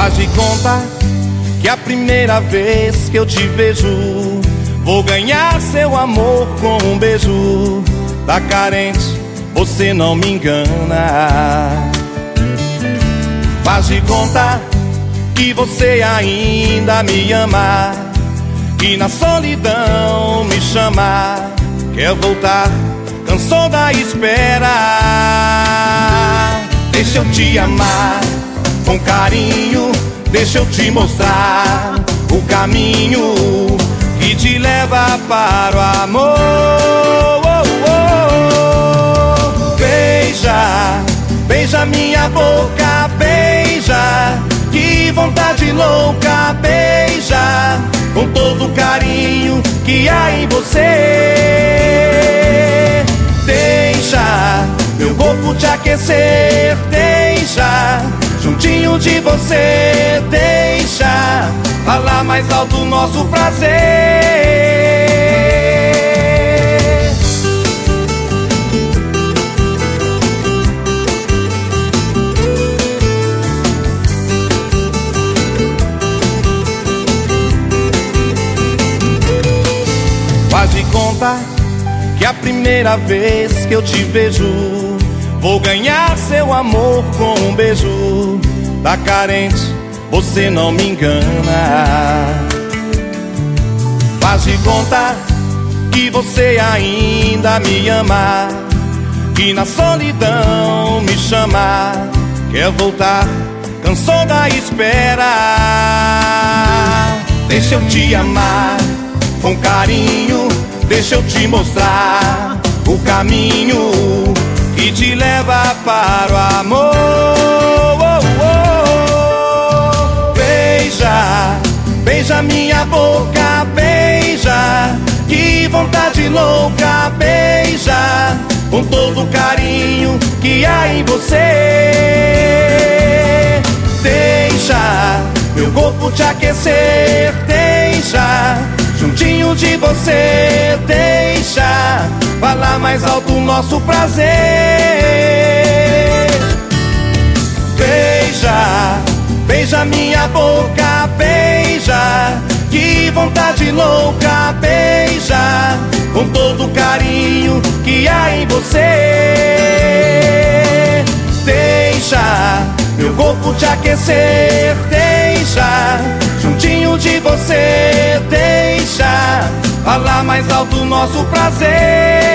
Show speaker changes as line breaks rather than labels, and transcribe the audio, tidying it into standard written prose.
Faz de conta que a primeira vez que eu te vejo, vou ganhar seu amor com um beijo. Tá carente, você não me engana. Faz de conta que você ainda me ama, que na solidão me chama. Quer voltar, cansou da espera. Deixa eu te amar com carinho, deixa eu te mostrar o caminho que te leva para o amor. Beija, beija minha boca, beija, que vontade louca, beija, com todo o carinho que há em você. Deixa meu corpo te aquecer, deixa juntinho de você, deixa falar mais alto o nosso prazer. Faz de conta que a primeira vez que eu te vejo, vou ganhar seu amor com um beijo. Tá carente, você não me engana. Faz de conta que você ainda me ama, que na solidão me chama. Quer voltar, cansou da espera. Deixa eu te amar com carinho, deixa eu te mostrar o caminho que te leva para o amor. Beija, beija minha boca, beija, que vontade louca, beija, com todo o carinho que há em você. Deixa meu corpo te aquecer, deixa juntinho de você, deixa falar mais alto o nosso prazer. Beija, beija minha boca, beija, que vontade louca, beija, com todo o carinho que há em você. Deixa meu corpo te aquecer, deixa juntinho de você, deixa falar mais alto o nosso prazer.